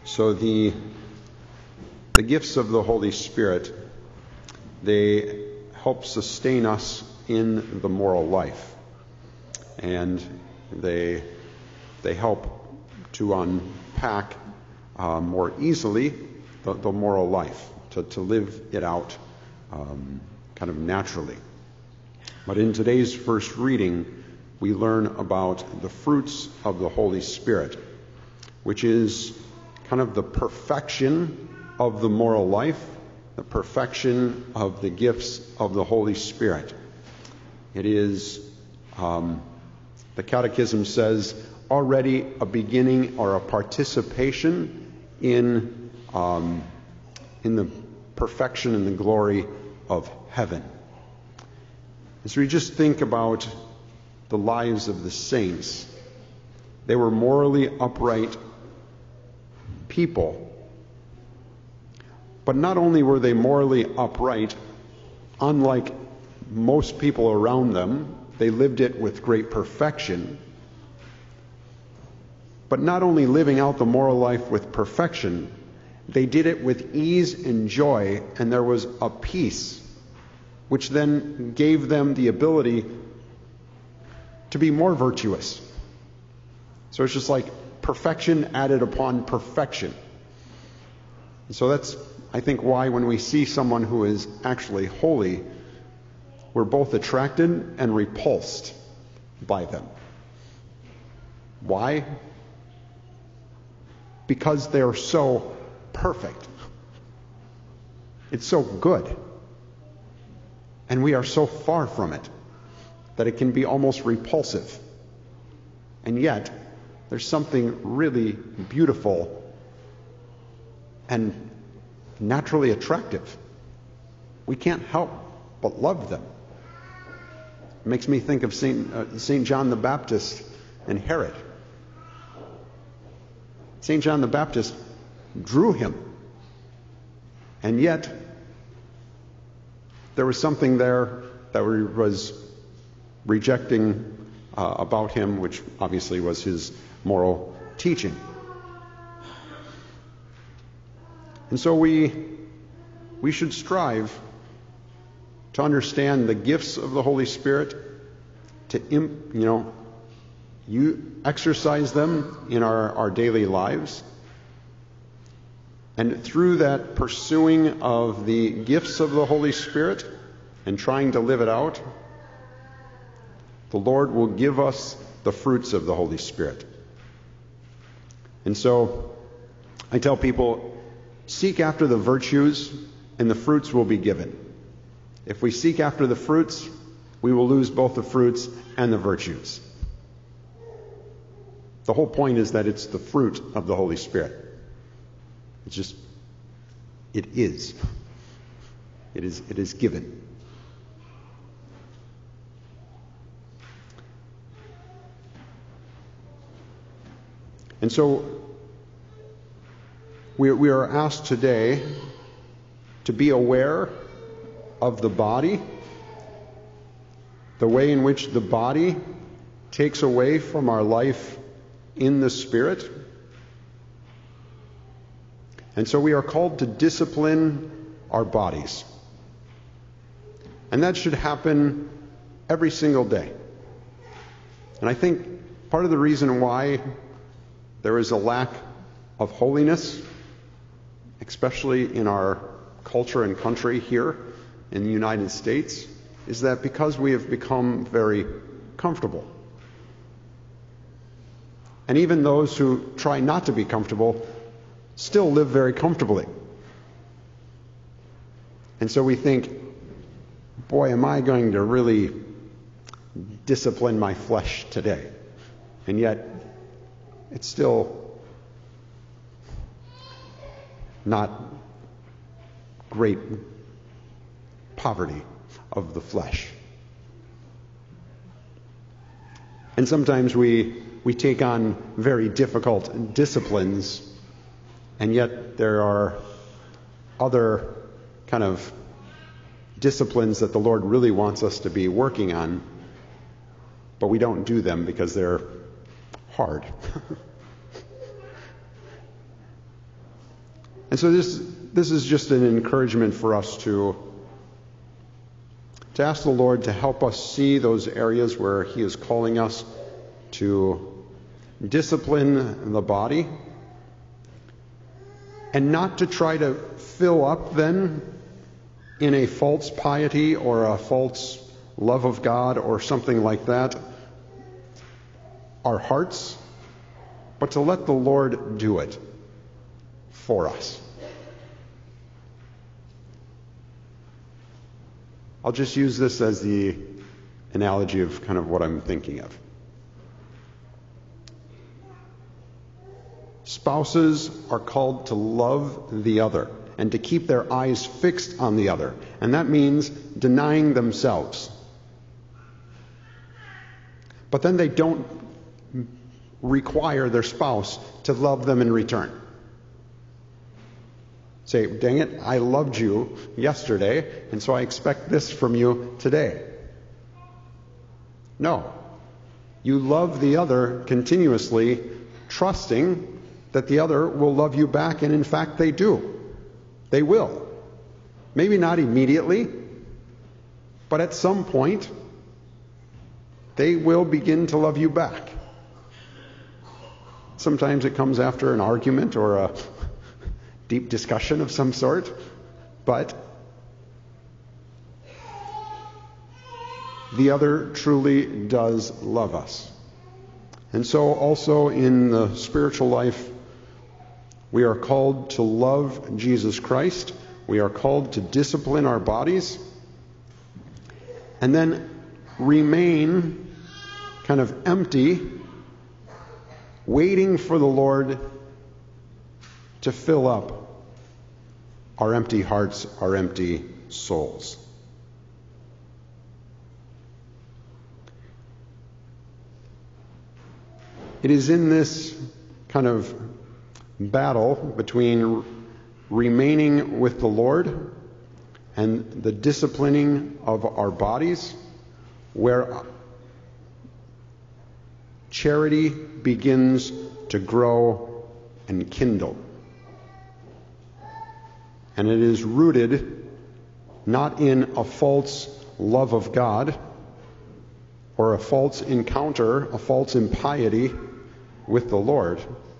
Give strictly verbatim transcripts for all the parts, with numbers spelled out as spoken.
So the the gifts of the Holy Spirit, they help sustain us in the moral life, and they they help to unpack uh, more easily the, the moral life, to, to live it out um, kind of naturally. But in today's first reading, we learn about the fruits of the Holy Spirit, which is kind of the perfection of the moral life, the perfection of the gifts of the Holy Spirit. It is, um, the Catechism says, already a beginning or a participation in, um, in the perfection and the glory of heaven. As we just think about the lives of the saints, they were morally upright people. But not only were they morally upright, unlike most people around them, they lived it with great perfection. But not only living out the moral life with perfection, they did it with ease and joy, and there was a peace which then gave them the ability to be more virtuous. So it's just like perfection added upon perfection. And so that's, I think, why when we see someone who is actually holy, we're both attracted and repulsed by them. Why? Because they're so perfect. It's so good. And we are so far from it that it can be almost repulsive. And yet, there's something really beautiful and naturally attractive. We can't help but love them. It makes me think of Saint uh, Saint John the Baptist and Herod. Saint John the Baptist drew him, and yet there was something there that was rejecting uh, about him, which obviously was his moral teaching. And so we we should strive to understand the gifts of the Holy Spirit, to imp, you know, you exercise them in our, our daily lives. And through that pursuing of the gifts of the Holy Spirit and trying to live it out, the Lord will give us the fruits of the Holy Spirit. And so I tell people, seek after the virtues and the fruits will be given. If we seek after the fruits, we will lose both the fruits and the virtues. The whole point is that it's the fruit of the Holy Spirit. It's just, it is. It is, it is given. And so we, we are asked today to be aware of the body, the way in which the body takes away from our life in the Spirit. And so we are called to discipline our bodies. And that should happen every single day. And I think part of the reason why there is a lack of holiness, especially in our culture and country here in the United States, is that because we have become very comfortable. And even those who try not to be comfortable still live very comfortably. And so we think, boy, am I going to really discipline my flesh today? And yet, it's still not great poverty of the flesh. And sometimes we we take on very difficult disciplines, and yet there are other kind of disciplines that the Lord really wants us to be working on, but we don't do them because they're hard. And so this this is just an encouragement for us to, to ask the Lord to help us see those areas where He is calling us to discipline the body, and not to try to fill up then in a false piety or a false love of God or something like that our hearts, but to let the Lord do it for us. I'll just use this as the analogy of kind of what I'm thinking of. Spouses are called to love the other and to keep their eyes fixed on the other. And that means denying themselves. But then they don't require their spouse to love them in return. Say, dang it, I loved you yesterday, and so I expect this from you today. No. You love the other continuously, trusting that the other will love you back, and in fact they do. They will. Maybe not immediately, but at some point, they will begin to love you back. Sometimes it comes after an argument or a deep discussion of some sort, but the other truly does love us. And so also in the spiritual life, we are called to love Jesus Christ. We are called to discipline our bodies and then remain kind of empty, waiting for the Lord to fill up our empty hearts, our empty souls. It is in this kind of battle between remaining with the Lord and the disciplining of our bodies where charity begins to grow and kindle. And it is rooted not in a false love of God or a false encounter, a false impiety with the Lord,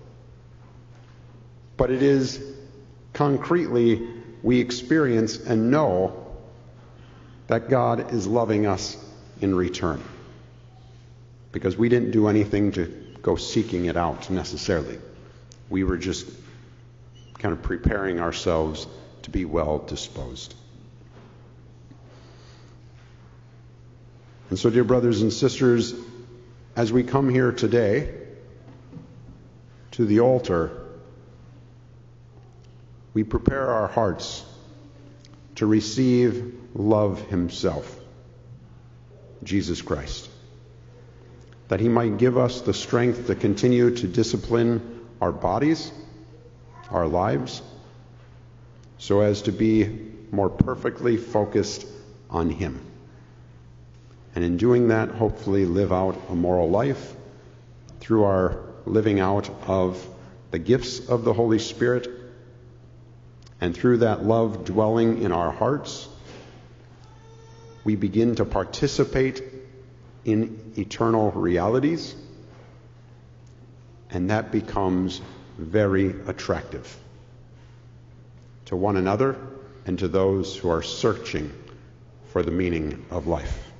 but it is concretely we experience and know that God is loving us in return. Because we didn't do anything to go seeking it out necessarily. We were just kind of preparing ourselves to be well disposed. And so, dear brothers and sisters, as we come here today to the altar, we prepare our hearts to receive love himself, Jesus Christ, that he might give us the strength to continue to discipline our bodies, our lives, so as to be more perfectly focused on him. And in doing that, hopefully live out a moral life through our living out of the gifts of the Holy Spirit, and through that love dwelling in our hearts, we begin to participate in eternal realities, and that becomes very attractive to one another and to those who are searching for the meaning of life.